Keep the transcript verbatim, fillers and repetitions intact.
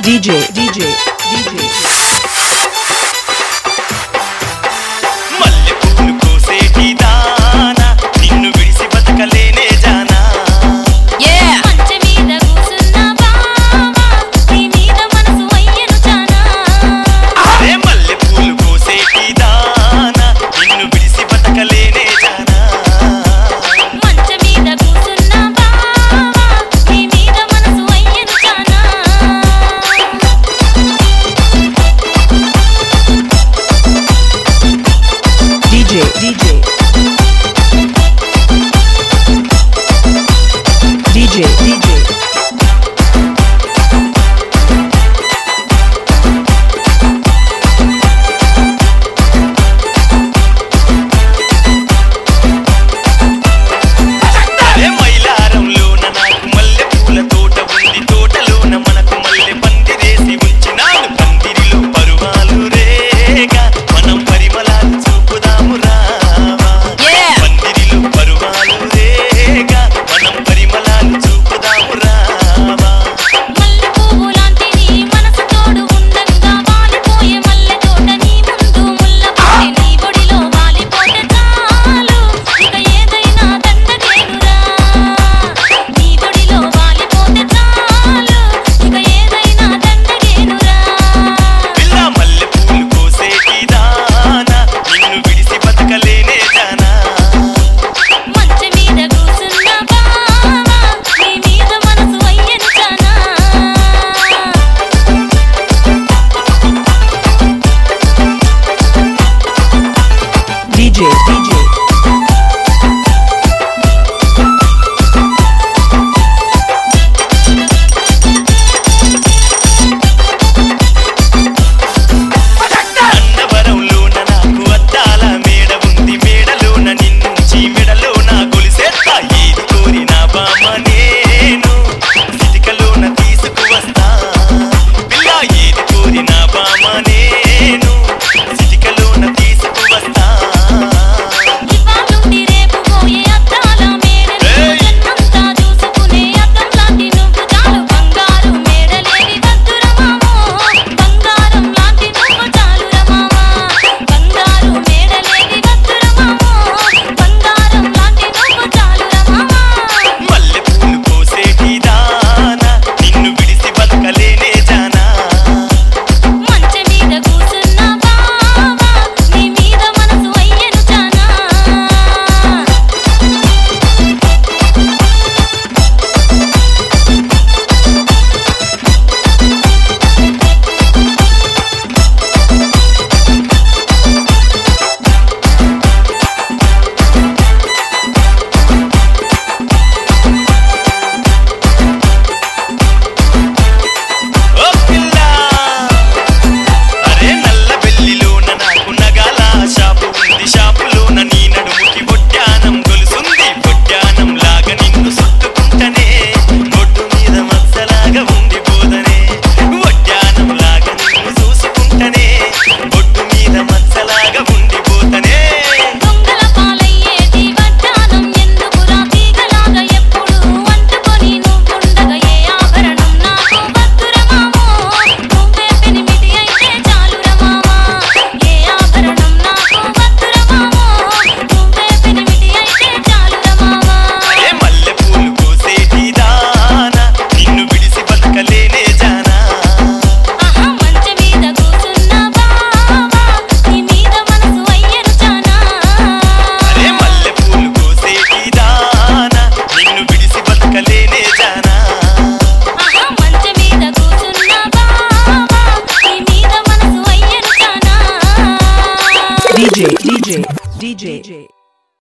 DJ DJ DJ మల్లె పూలు కోసేటి దానా నిన్ను విడిసి బతకలేనే జానా మంచె మీద కూసున్న బావా నీ మీద మనసు అయ్యను జానా అరే మల్లె పూలు కోసేటి దానా నిన్ను విడిసి బతకలేనే జానా మంచె మీద కూసున్న బావా నీ మీద మనసు అయ్యను జానా DJ DJ DJ DJ అరే మైలారంలోన నాకు మల్లె పూల తోట ఉంది తోటలోన మనకు మల్లె పందిరేసి ఉంచినాను పందిరిలో పరువాలు రేగా మనం పరిమళాలు చూపుదాము రావా పందిరిలో పరువాలు రేగా మనం పరిమళాలు చూపుదాము రావా మల్లె పువ్వు లాంటి నీ మనసు తోడు ఉండంగా వాలిపోయే మల్లె తోట నీ ముందు ముల్ల పుట్టి నీ బొడిలో వాలిపోతే చాలు ఇక ఏదైనా దండగేనురా నీ బొడిలో వాలిపోతే చాలు ఇక ఏదైనా దండగేనురా పిల్ల మల్లె పూలు కోసేటి దానా నిన్ను విడిసి బతకలేనే జానా మంచె మీద కూసున్న బావా నీ మీద మనసు అయ్యను జానా DJ DJ అన్నవరంలోన నాకు అద్దాల మేడ ఉంది మేడలోన నిన్నుంచి మెడలోన గొలిసేస్తా ఏది కోరినా బామ్మ నేను సిటికలోన తీసుకువస్తా పిల్ల ఏది కోరినా బామ్మ నేను సిటికలోన తీసుకువస్తా ఇవాళుండి రేపు పోయే అద్దాల మేడని జన్మంతా చూసుకునే అద్దం లాంటి నువ్వు చాలు బంగారు మేడలేని వద్దుర మామో బంగారం లాంటి నువ్వు చాలుర మామా బంగారు మేడలేని వద్దుర మామో బంగారం లాంటి నువ్వు చాలుర మామా మల్లె పూలు కోసేటి దానా నిన్ను విడిసి బతకలేనే జానా మంచె మీద కూసున్న బావా నీ మీద మనసు అయ్యను జానా ఓ పిల్ల అరే నల్ల బెల్లిలోన నాకు నగాల షాపు ఉంది షాపులోన నీ నడుముకి బొడ్డానం గొలుసుంది బొడ్డానం లాగా నిన్ను చుట్టుకుంటనే బొడ్డు మీద మచ్చలాగా ఉంది బోధనే బొడ్డానం లాగా నిన్ను చూసుకుంటనే బొడ్డు మీద మచ్చలాగా ఉండి పోతనే దొంగల పాలయ్యేది వడ్డానం ఎందుకురా తీగలాగా ఎప్పుడు అంటుకొని నువ్వుండగా ఏ ఆభరణం నాకు వద్దుర మామో నువ్వే పెనిమిటి అయితే చాలుర మామా ఏ ఆభరణం నాకు వద్దుర మామో నువ్వే పెనిమిటి అయితే చాలుర మామా అరే మల్లె పూలు కోసేటి దానా నిన్ను విడిసి బతకలేనే జానా ఆహా మంచె మీద కూసున్న బావా నీ మీద మనసు అయ్యను జానా అరే మల్లె పూలు కోసేటి దానా నిన్ను విడిసి బతకలేనే జానా ఆహా మంచె మీద కూసున్న బావా నీ మీద మనసు అయ్యను జానా DJ DJ DJ